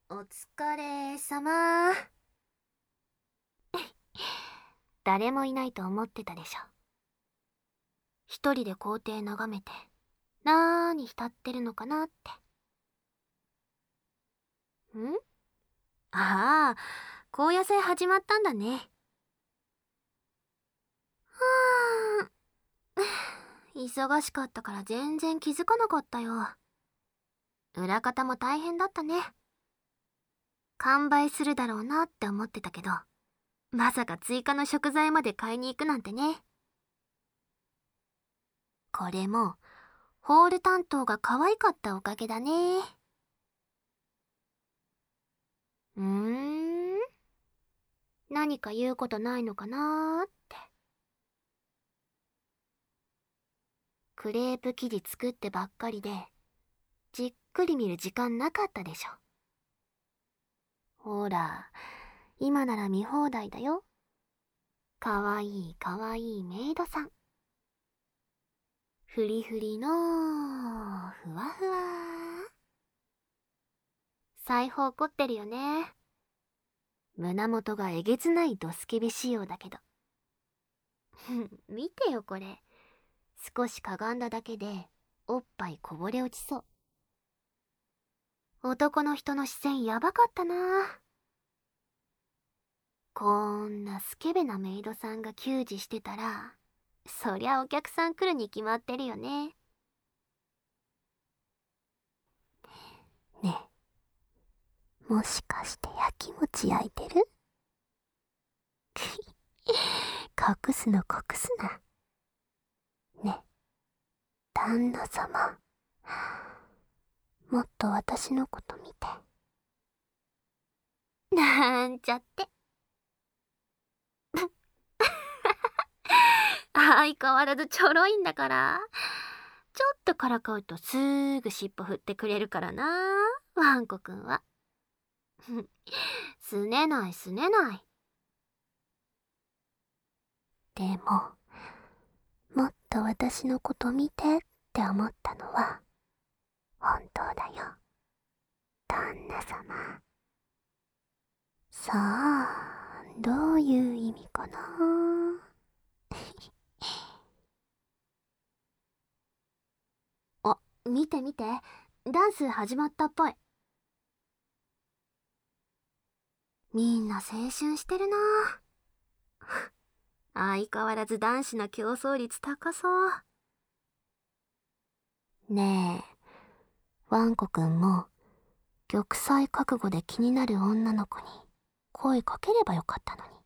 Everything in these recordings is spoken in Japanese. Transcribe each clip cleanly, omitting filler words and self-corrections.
お疲れ様。誰もいないと思ってたでしょ。一人で校庭眺めて、なーに浸ってるのかなって。ああ、高野祭始まったんだね。はー忙しかったから全然気づかなかったよ。裏方も大変だったね。完売するだろうなって思ってたけど、まさか追加の食材まで買いに行くなんてね。これも、ホール担当が可愛かったおかげだね。うーん、何か言うことないのかなーって。クレープ生地作ってばっかりで、じっくり見る時間なかったでしょ。ほら、今なら見放題だよ。かわいいかわいいメイドさん。フリフリのふわふわ。裁縫凝ってるよね。胸元がえげつないドスケベ仕様だけど。見てよこれ。少しかがんだだけでおっぱいこぼれ落ちそう。男の人の視線やばかったな。こんなスケベなメイドさんが給仕してたら、そりゃお客さん来るに決まってるよね。ねえ、もしかして焼き餅焼いてる？隠すの隠すな。ねえ、旦那様。もっと私のこと見て。なんちゃって。相変わらずちょろいんだから。ちょっとからかうとすぐ尻尾振ってくれるからな、ワンコくんは。すねないすねない。でも、もっと私のこと見てって思ったのは、本当だよ。旦那様。さあ、どういう意味かな。あ、見て見て。ダンス始まったっぽい。みんな青春してるな。相変わらず男子の競争率高そう。ねえ、ワンコくんも玉砕覚悟で気になる女の子に声かければよかったのに。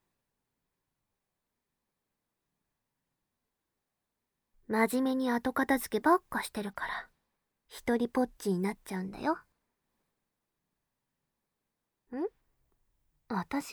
真面目に後片付けばっかしてるから一人ぽっちになっちゃうんだよ。私？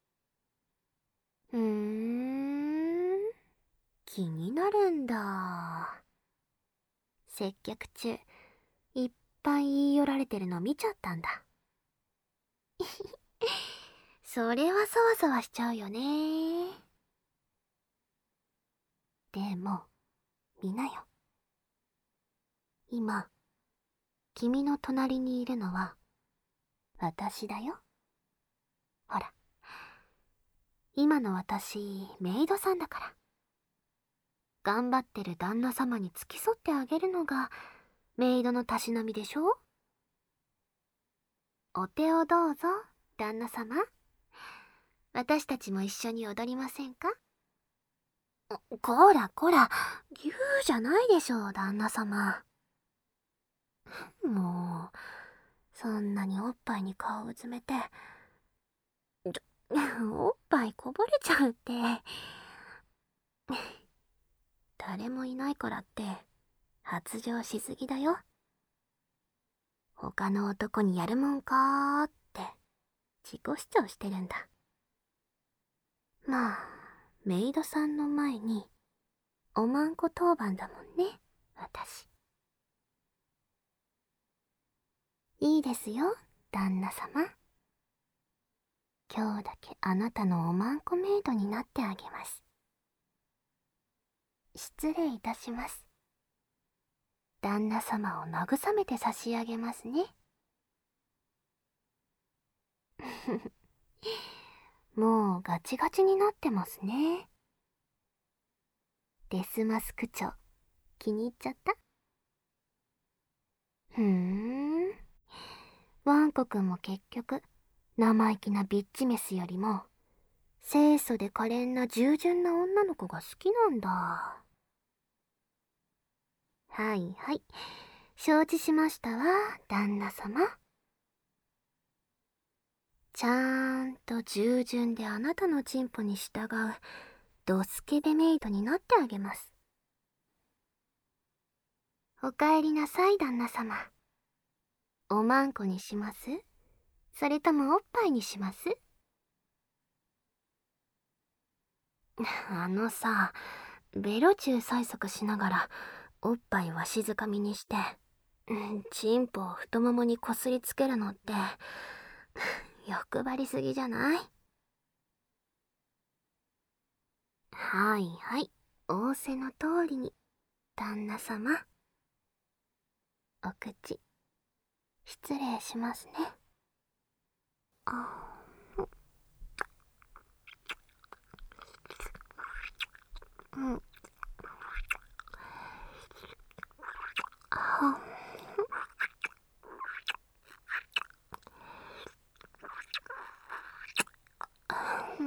気になるんだ。接客中いっぱい言い寄られてるの見ちゃったんだ。それはそわそわしちゃうよね。でも見なよ。今君の隣にいるのは私だよ。ほら、今の私メイドさんだから。頑張ってる旦那様に付き添ってあげるのがメイドのたしなみでしょ。お手をどうぞ、旦那様。私たちも一緒に踊りませんか？こらこら、言うじゃないでしょう、旦那様。もう、そんなにおっぱいに顔をうずめて、おっぱいこぼれちゃうって。誰もいないからって発情しすぎだよ。他の男にやるもんかーって自己主張してるんだ。まあ、メイドさんの前におまんこ当番だもんね、私。いいですよ、旦那様。今日だけあなたのおまんこメイドになってあげます。失礼いたします。旦那様を慰めて差し上げますね。 もうガチガチになってますね。デスマスク長、気に入っちゃった？ワンコくんも結局、生意気なビッチメスよりも、清楚で可憐な従順な女の子が好きなんだ。はいはい。承知しましたわ、旦那様。ちゃーんと従順であなたのチンポに従う、ドスケベメイドになってあげます。おかえりなさい、旦那様。おまんこにします？それともおっぱいにします？あのさ、ベロチュー催促しながら、おっぱいわしづかみにして、チンポを太ももにこすりつけるのって、欲張りすぎじゃない？はいはい、仰せの通りに、旦那様。お口、失礼しますね。あ、うん。あ、うん。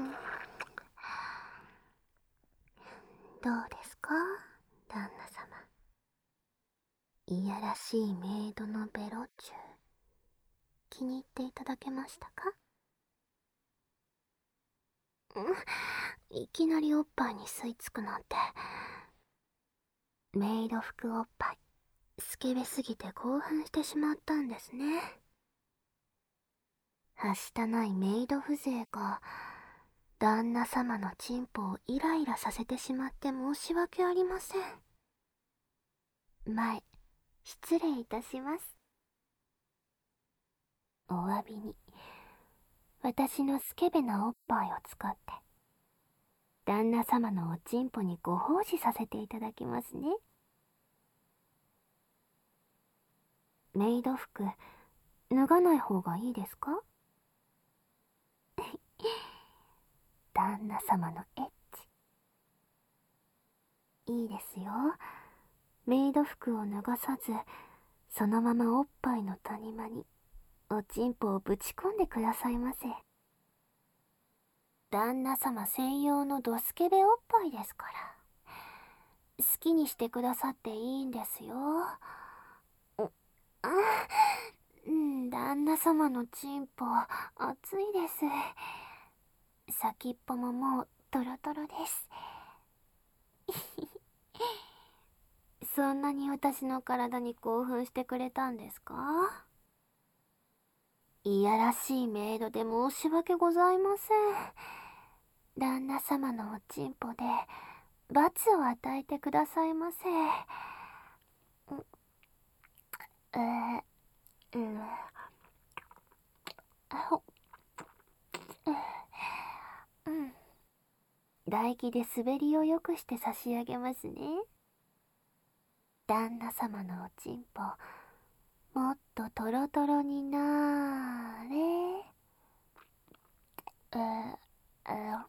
どうですか、旦那様。いやらしいメイドのベロチュー、気に入っていただけましたか？いきなりおっぱいに吸い付くなんて。メイド服おっぱい、スケベすぎて興奮してしまったんですね。はしたないメイド風情が、旦那様のチンポをイライラさせてしまって申し訳ありません。前、失礼いたします。お詫びに、私のスケベなおっぱいを使って、旦那様のおちんぽにご奉仕させていただきますね。メイド服、脱がない方がいいですか？旦那様のエッチ。いいですよ。メイド服を脱がさず、そのままおっぱいの谷間に、おちんぽをぶち込んでくださいませ。旦那様専用のドスケベおっぱいですから。好きにしてくださっていいんですよ。あ、旦那様のチンポ、熱いです。先っぽももう、トロトロです。そんなに私の体に興奮してくれたんですか？いやらしいメイドで申し訳ございません。旦那様のおちんぽで罰を与えてくださいませ。えー、うん、ほ、うん。唾液で滑りを良くして差し上げますね。旦那様のおちんぽ、もっとトロトロになーれ。えー、え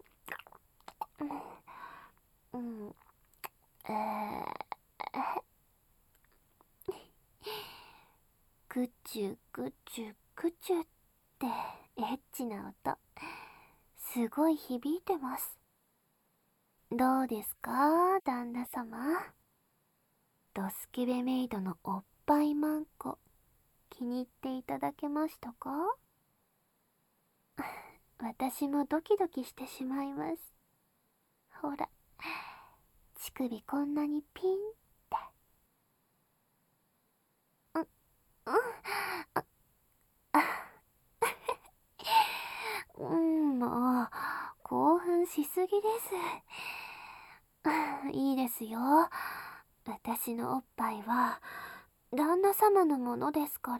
うん、えぐちゅぐちゅぐちゅってエッチな音、すごい響いてます。どうですか、旦那様。ドスケベメイドのおっぱいマンコ、気に入っていただけましたか？私もドキドキしてしまいます。ほら、乳首こんなにピンって。うん、うん、もう、興奮しすぎです。いいですよ。私のおっぱいは、旦那様のものですから。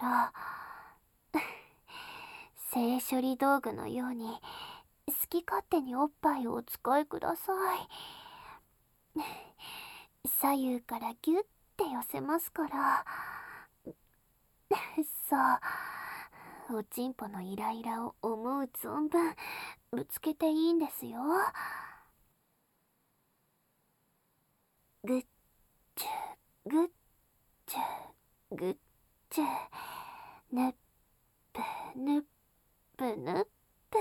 性処理道具のように、好き勝手におっぱいをお使いください。左右からギュッて寄せますから。そう。 おちんぽのイライラを思う存分ぶつけていいんですよ。ぐっちゅぐっちゅぐっちゅ、ぬっぷぬっぷぬっぷ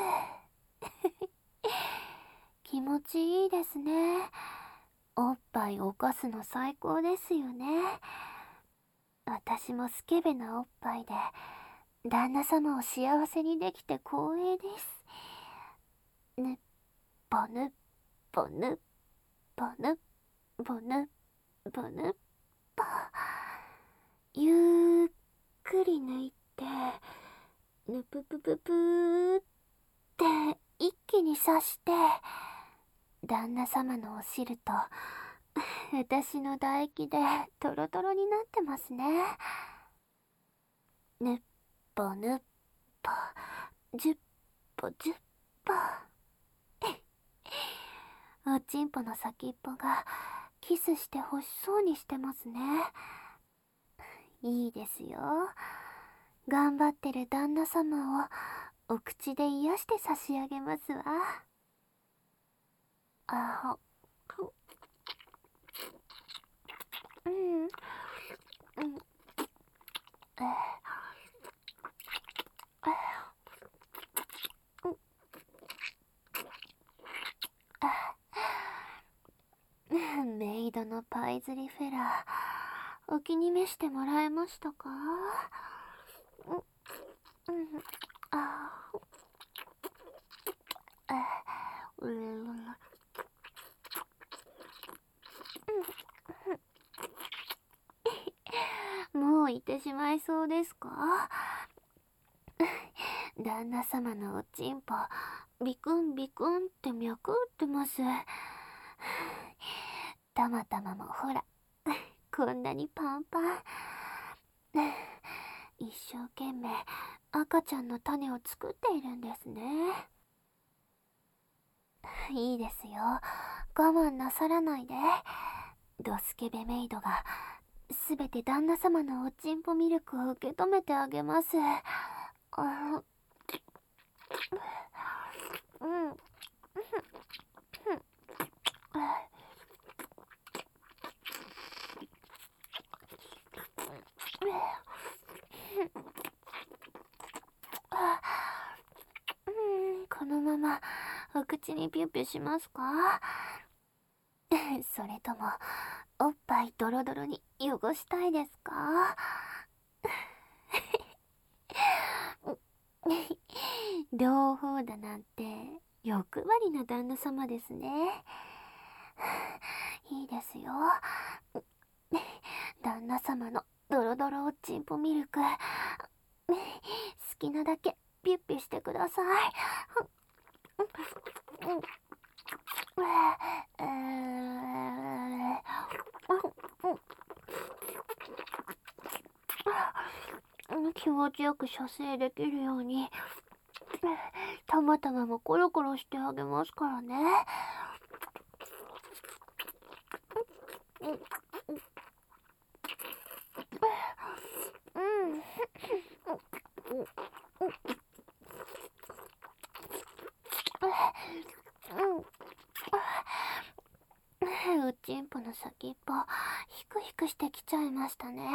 気持ちいいですね。おっぱいをかすの最高ですよね。私もスケベなおっぱいで旦那様を幸せにできて光栄です。ぬっぽぬっぽぬっぽぬっぽぬっぽぬっぽ、ゆっくり抜いてぬぷぷぷぷーって一気に刺して旦那様のお汁と私の唾液でトロトロになってますね。ぬっぽぬっぽ、じゅっぽじゅっぽおちんぽの先っぽがキスして欲しそうにしてますね。いいですよ。頑張ってる旦那様をお口で癒して差し上げますわ。あほ、うん、うん、メイドのパイズリフェラー、お気に召してもらえましたか？あうもういてしまいそうですか？旦那様のおちんぽビクンビクンって脈打ってます。たまたまもほらこんなにパンパン。一生懸命赤ちゃんの種を作っているんですね。いいですよ、我慢なさらないで。ドスケベメイドがすべて旦那様のおちんぽミルクを受け止めてあげます。うん。このままお口にピュッピュしますか？それともおっぱいドロドロに汚したいですか？両方だなんて欲張りな旦那様ですね。いいですよ。旦那様のドロドロおちんぽミルク、好きなだけピュッピュしてください。気持ちよく射精できるようにたまたまもコロコロしてあげますからね。おちんぽの先っぽヒクヒクしてきちゃいましたね。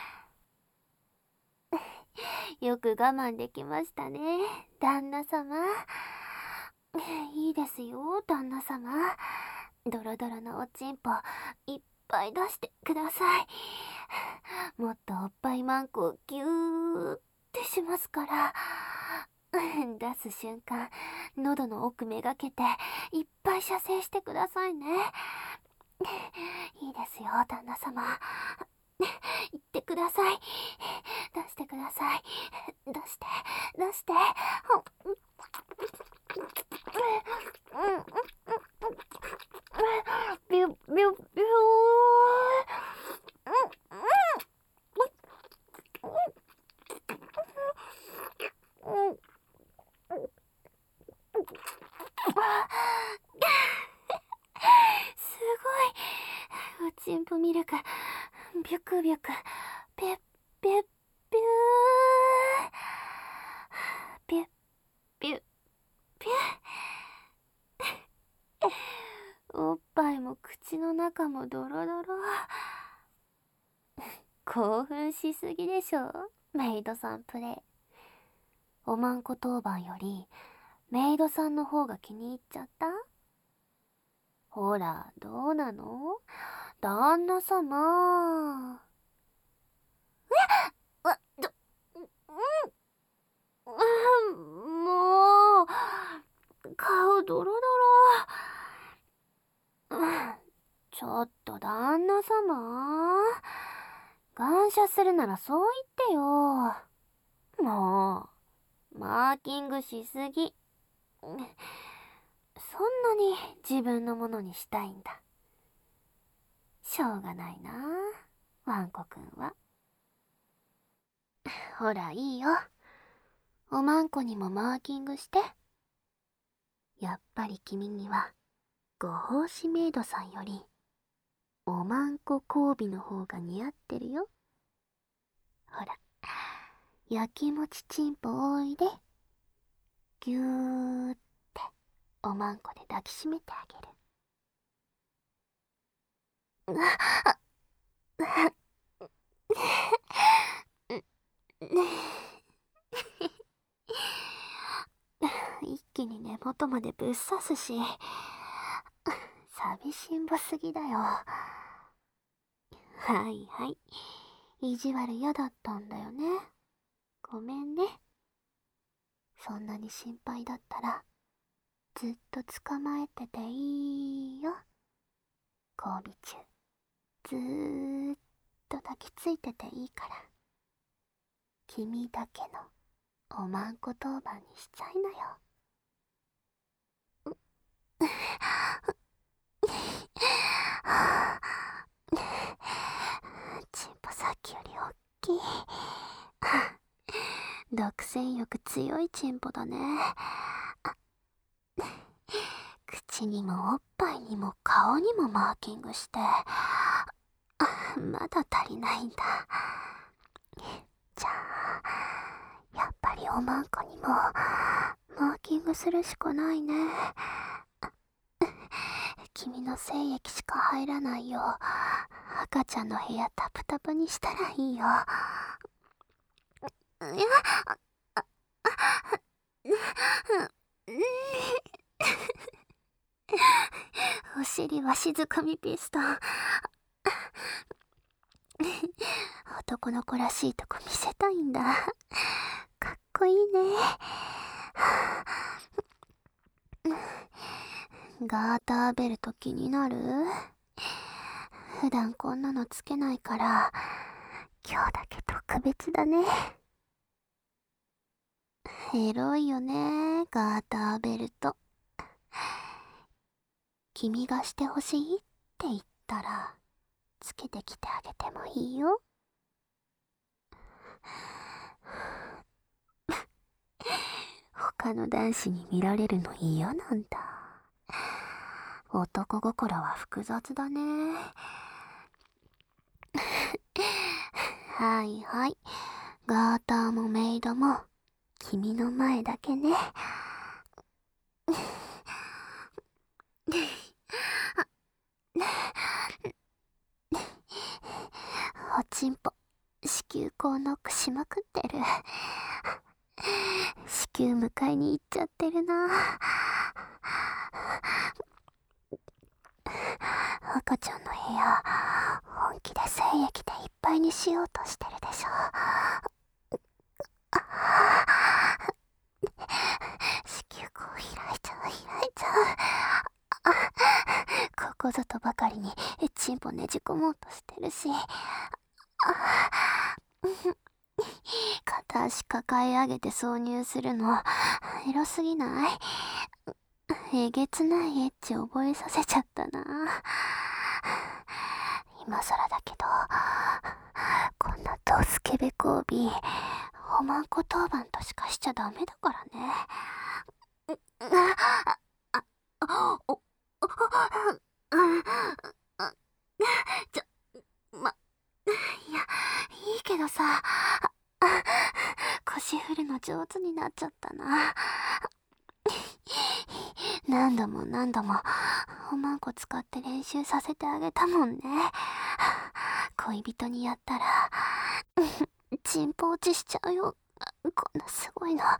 よく我慢できましたね、旦那様。いいですよ、旦那様。ドロドロのおちんぽいっぱい出してください。もっとおっぱいマンコをギューってしますから。出す瞬間喉の奥めがけていっぱい射精してくださいね。いいですよ、旦那様。言ってください。出してください。出して出して。ビュビュビュすごい。おちんぽミルクビュクビュクピュッピュッピュ中もドロドロ。興奮しすぎでしょ、メイドさんプレイ。おまんこ当番よりメイドさんの方が気に入っちゃった？ほら、どうなの？旦那様。もう、顔ドロドロ。ちょっと旦那様。感謝するならそう言ってよ。もう、マーキングしすぎ。そんなに自分のものにしたいんだ。しょうがないな、ワンコくんは。ほら、いいよ。おまんこにもマーキングして。やっぱり君には、ご奉仕メイドさんより、おまんこ交尾の方が似合ってるよ。ほら、焼きもちちんぽおいで。ぎゅーっておまんこで抱きしめてあげる。一気に根元までぶっ刺すし、寂しんぼすぎだよ。はいはい、意地悪嫌だったんだよね。ごめんね。そんなに心配だったらずっと捕まえてていいよ。交尾中ずーっと抱きついてていいから。君だけのおまんこ当番にしちゃいなよ。チンポさっきよりおっきい。独占欲強いチンポだね。口にもおっぱいにも顔にもマーキングして、まだ足りないんだ。じゃあやっぱりおまんこにもマーキングするしかないね。君の精液しか入らないよう赤ちゃんの部屋タプタプにしたらいいよ。いや、お尻は静かみピストン。男の子らしいとこ見せたいんだ。かっこいいね。ガーターベルト気になる？普段こんなのつけないから今日だけ特別だね。エロいよね、ガーターベルト。君がしてほしいって言ったらつけてきてあげてもいいよ。他の男子に見られるの嫌なんだ。男心は複雑だね。はいはい、ガーターもメイドも君の前だけね。おちんぽ子宮口ノックしまくってる。子宮迎えに行っちゃってるな。赤ちゃんの部屋本気で精液でいっぱいにしようとしてるでしょ。子宮口開いちゃう。ここぞとばかりにチンポねじ込もうとしてるし。片足抱え上げて挿入するのエロすぎない？えげつないエッチ覚えさせちゃったな。今更だけどこんなドスケベ交尾おまんこ当番としかしちゃダメだからね。ちょ、いや、いいけどさ、腰振るの上手になっちゃったな。何度も何度もおまんこ使って練習させてあげたもんね。恋人にやったら、チンポ落ちしちゃうよ。こんなすごいの。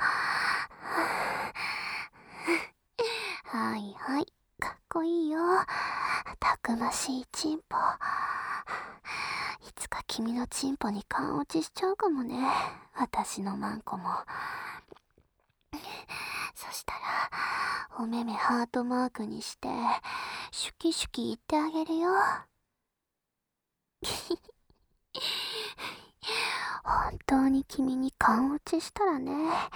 はいはい、かっこいいよ。たくましいチンポ。いつか君のチンポに勘落ちしちゃうかもね。私のマンコも。そしたら、お目目ハートマークにして、シュキシュキ言ってあげるよ。本当に君に勘落ちしたらね。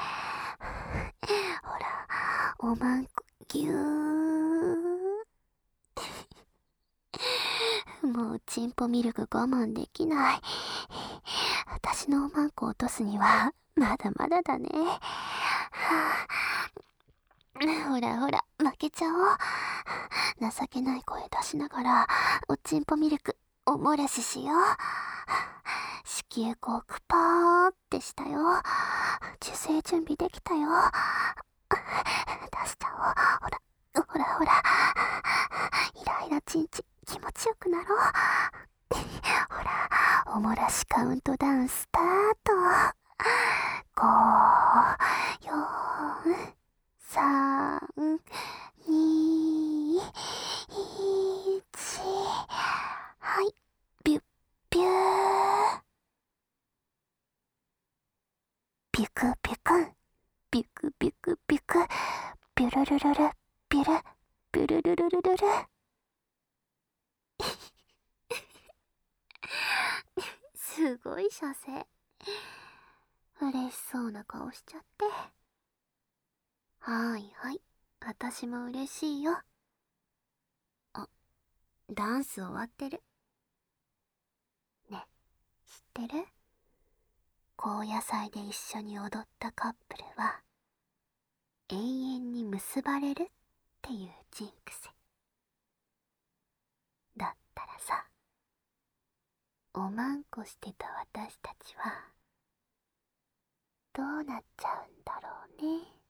ほら、おまんこ、ぎゅー。もうチンポミルク我慢できない。私のおまんこ落とすには、まだまだだね。ほらほら、負けちゃおう。情けない声出しながら、おちんぽミルク、おもらししよう。子宮口クパーってしたよ。受精準備できたよ。出しちゃおう。ほら、ほらほら。イライラチンチ、気持ちよくなろう。ほら、おもらしカウントダウンスタート。5、4、3、2、1。はい、ビュッビュー。ビュクビュクン、ビュクビュクビュク、ビュルルルル、ビュル、ビュルルルルルル。すごい射精。嬉しそうな顔しちゃって。はいはい、私も嬉しいよ。あ、ダンス終わってる。ね、知ってる？高野菜で一緒に踊ったカップルは永遠に結ばれるっていうジンクス。だったらさ、おまんこしてた私たちはどうなっちゃうんだろうね。